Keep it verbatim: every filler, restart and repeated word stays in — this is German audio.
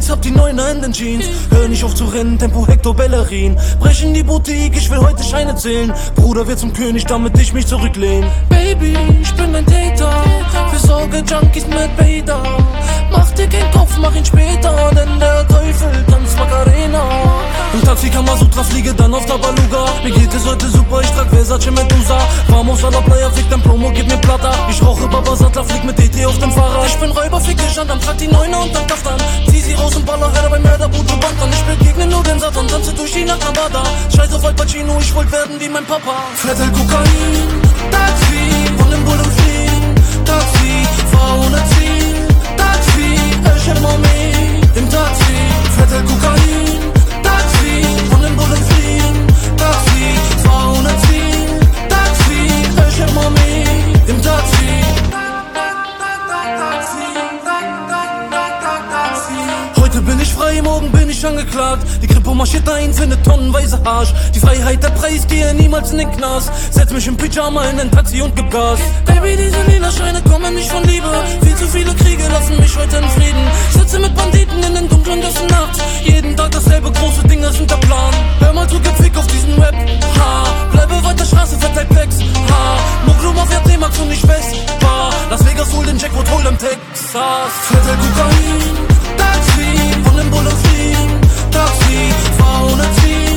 Boys, hab die Neuner in den Jeans. Hör nicht auf zu rennen, Tempo Hector Bellerin. Brechen die Boutique, ich will heute Scheine zählen. Bruder wird zum König, damit ich mich zurücklehn. Baby, ich bin ein Dater, für Sorge Junkies mit Bader. Mach dir keinen Kopf, mach ihn später, denn der Teufel tanzt Macarena. Im Taxi Kamasutra, fliege dann auf der Baluga. Mir geht es heute super, ich trag Versace Medusa. Vamos a la playa, fick dein Plomo, gib mir Plata. Ich rauche Baba Sattler, flieg mit D T auf dem Fahrrad. Ich bin Räuber, fick dich an, dann trag die Neuner und dann Kaftan. Zieh sie raus und baller Herr bei Mörderbude Bantan. Ich begegne nur den Satan, tanze durch die Nacht Nabada. Scheiß auf Al Pacino, ich wollt werden wie mein Papa. Viertel Kokain, Taxi, von dem Bullen fliehen. Taxi, fahr ohne Ziel. Taxi, El Shermami, im Taxi. Viertel Kokain, Taxi, von den Bullen fliehen. Taxi, fahr ohne Ziel. Taxi, El Shermami, im Taxi. Heute bin ich frei, morgen bin ich angeklagt. Die Kripo marschiert ein, findet tonnenweise Arsch. Die Freiheit, der Preis, gehe niemals in den Knast. Setz mich im Pyjama in ein Taxi und gib Gas. Baby, diese lila Scheine kommen nicht von Liebe. Viel zu viele Kriege lassen mich heute in Frieden. Sitze mit Banditen in den dunklen Gassen nachts. Jeden Tag dasselbe, große Dinge sind der Plan. Hör mal zu, gib Fick auf diesen Rap. Ha, bleibe weiter Straße, verteilt Packs. Ha, Moklo Mafia, D-Max und nicht Vespa. Las Vegas, hol den Jackpot, hol im Texas. Viertel Kokain, Taxi, von den Bullen fliehen. Taxi, fahr ohne Ziel.